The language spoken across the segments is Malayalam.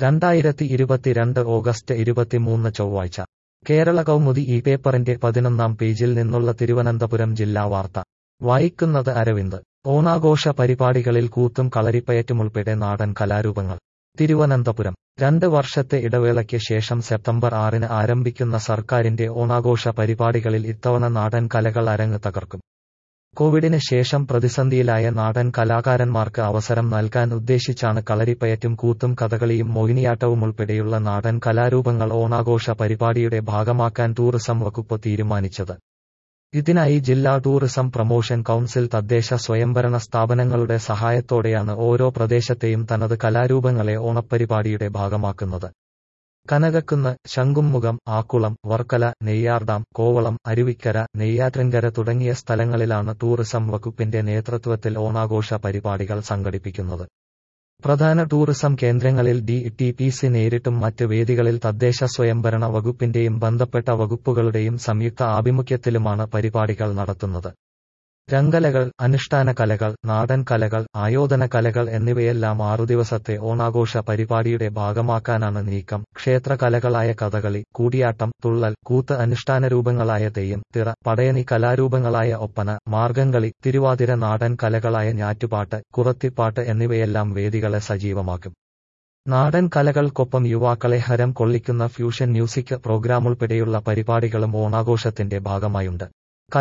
2022 ഓഗസ്റ്റ് 23 ചൊവ്വാഴ്ച കേരള കൗമുദി ഈ പേപ്പറിന്റെ 11-ാം പേജിൽ നിന്നുള്ള തിരുവനന്തപുരം ജില്ലാ വാർത്ത വായിക്കുന്നത് അരവിന്ദ്. ഓണാഘോഷ പരിപാടികളിൽ കൂത്തും കളരിപ്പയറ്റുമുൾപ്പെടെ നാടൻ കലാരൂപങ്ങൾ. തിരുവനന്തപുരം 2 വർഷത്തെ ഇടവേളയ്ക്ക് ശേഷം സെപ്റ്റംബർ 6-ന് ആരംഭിക്കുന്ന സർക്കാരിന്റെ ഓണാഘോഷ പരിപാടികളിൽ ഇത്തവണ നാടൻ കലകൾ അരങ്ങ് തകർക്കും. കോവിഡിന് ശേഷം പ്രതിസന്ധിയിലായ നാടൻ കലാകാരന്മാർക്ക് അവസരം നൽകാൻ ഉദ്ദേശിച്ചാണ് കളരിപ്പയറ്റും കൂത്തും കഥകളിയും മോഹിനിയാട്ടവുമുൾപ്പെടെയുള്ള നാടൻ കലാരൂപങ്ങൾ ഓണാഘോഷ പരിപാടിയുടെ ഭാഗമാക്കാൻ ടൂറിസം വകുപ്പ് തീരുമാനിച്ചത്. ഇതിനായി ജില്ലാ ടൂറിസം പ്രൊമോഷൻ കൗൺസിൽ തദ്ദേശ സ്വയംഭരണ സ്ഥാപനങ്ങളുടെ സഹായത്തോടെയാണ് ഓരോ പ്രദേശത്തെയും തനത് കലാരൂപങ്ങളെ ഓണപ്പരിപാടിയുടെ ഭാഗമാക്കുന്നത്. കനകക്കുന്ന്, ശംഖുമുഖം, ആക്കുളം, വർക്കല, നെയ്യാർഡാം, കോവളം, അരുവിക്കര, നെയ്യാറ്റിൻകര തുടങ്ങിയ സ്ഥലങ്ങളിലാണ് ടൂറിസം വകുപ്പിന്റെ നേതൃത്വത്തിൽ ഓണാഘോഷ പരിപാടികൾ സംഘടിപ്പിക്കുന്നത്. പ്രധാന ടൂറിസം കേന്ദ്രങ്ങളിൽ DTPC നേരിട്ടും മറ്റ് വേദികളിൽ തദ്ദേശ സ്വയംഭരണ വകുപ്പിന്റെയും ബന്ധപ്പെട്ട വകുപ്പുകളുടെയും സംയുക്ത ആഭിമുഖ്യത്തിലുമാണ് പരിപാടികൾ നടത്തുന്നത്. രംഗലകൾ, അനുഷ്ഠാന കലകൾ, നാടൻ കലകൾ, ആയോധന കലകൾ എന്നിവയെല്ലാം 6 ദിവസത്തെ ഓണാഘോഷ പരിപാടിയുടെ ഭാഗമാക്കാനാണ് നീക്കം. ക്ഷേത്രകലകളായ കഥകളി, കൂടിയാട്ടം, തുള്ളൽ, കൂത്ത്, അനുഷ്ഠാനരൂപങ്ങളായ തെയ്യം, തിറ, പടയണി, കലാരൂപങ്ങളായ ഒപ്പന, മാർഗംകളി, തിരുവാതിര, നാടൻ കലകളായ ഞാറ്റുപാട്ട്, കുറത്തിപ്പാട്ട് എന്നിവയെല്ലാം വേദികളെ സജീവമാക്കും. നാടൻ കലകൾക്കൊപ്പം യുവാക്കളെ ഹരം കൊള്ളിക്കുന്ന ഫ്യൂഷൻ മ്യൂസിക് പ്രോഗ്രാമുൾപ്പെടെയുള്ള പരിപാടികളും ഓണാഘോഷത്തിന്റെ ഭാഗമായുണ്ട്.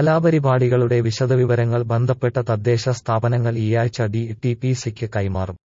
കലാപരിപാടികളുടെ വിശദവിവരങ്ങൾ ബന്ധപ്പെട്ട തദ്ദേശ സ്ഥാപനങ്ങൾ ഈയാഴ്ച DTPCക്ക് കൈമാറും.